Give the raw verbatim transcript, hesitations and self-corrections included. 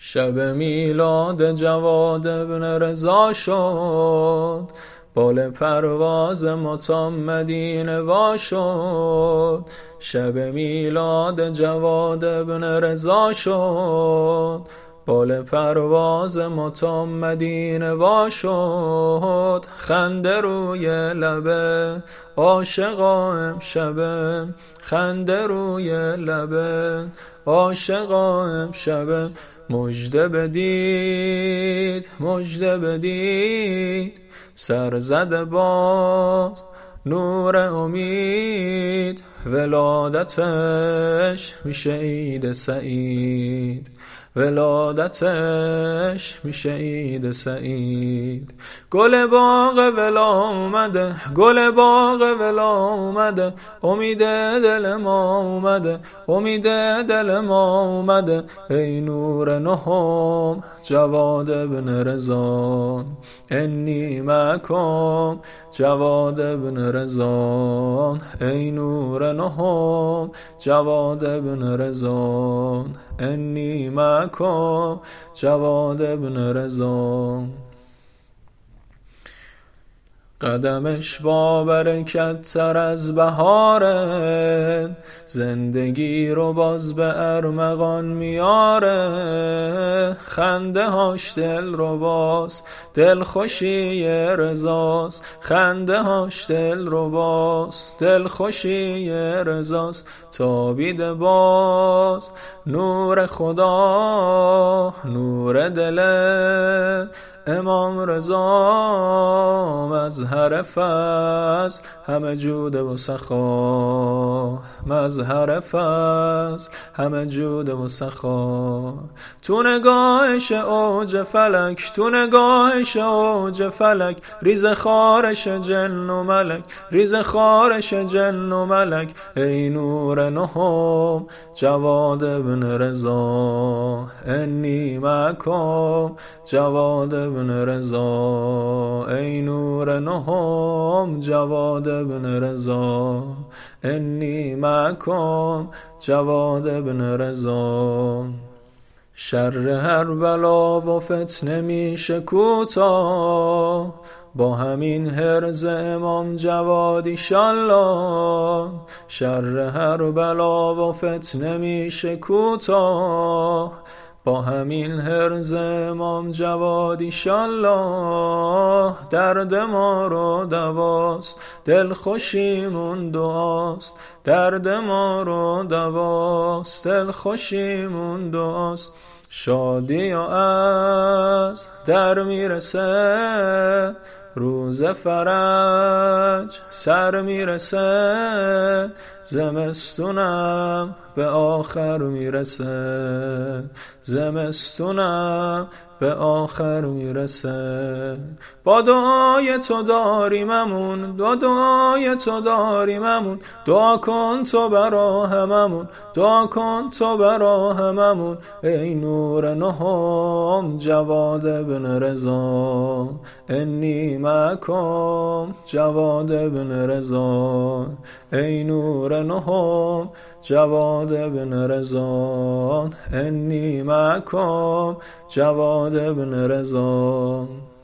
شب میلاد جواد ابن رضا شد، بال پرواز ماتم مدینه وا شد. شب میلاد جواد ابن رضا شد، بال پرواز ماتم مدینه وا شد. خنده روی لبه عاشقا امشبه، خنده روی لبه عاشقا امشبه. مژده بدید مژده بدید، سر زده باز نور امید. ولادتش میشه عید سعید، ولادتش میشه عید سعید. گل باغ ولا اومده، گل باغ ولا اومده، امید دل ما اومده، امید دل ما اومده. ای نور نهم جواد ابن رضا، انی معکم جواد ابن رضا. ای نور نهم جواد ابن رضا، انی معکم جواد ابن رضا. قدمش با برکت تر از بهاره، زندگی رو باز به ارمغان میاره. خنده هاش دل رو باز، دل خوشی رضاست. خنده هاش دل رو باز، دل خوشی رضاست. تابیده باز نور خدا، نور دل امام رضا. مظهر فضل همه جود و سخا، مظهر فضل همه جود و سخا. تو نگاهش اوج فلک، تو نگاهش اوج فلک. ریز خارش جن و ملک، ریز خارش جن و ملک. ای نور نهم جواد ابن رضا، انی معکم جواد ابن رضا. ای نور نهم جواد ابن رضا، انی معکم جواد ابن رضا. شر هر بلا و فتنه میشه کوتاه، با همین حرز امام جواد ایشالله. شر هر بلا و فتنه میشه کوتاه، با همین حرز امام جواد ایشالله. درد ما رو دواست، دل خوشیمون دعاست. درد ما رو دواست، دل خوشیمون دعاست. شادی و از در میرسه، روز فرج سر میرسه. زمستونم به آخر میرسه، زمستونم به آخر میرسه. با دعای تو داریممون، با دعای تو داریممون. دعا کن تو برا هممون، دعا کن تو برا هممون. ای نور نهم جواد ابن رضا، انی معکم جواد ابن رضا. ای نور نهم جواد ابن رضا، انی معکم جواد ابن رضا.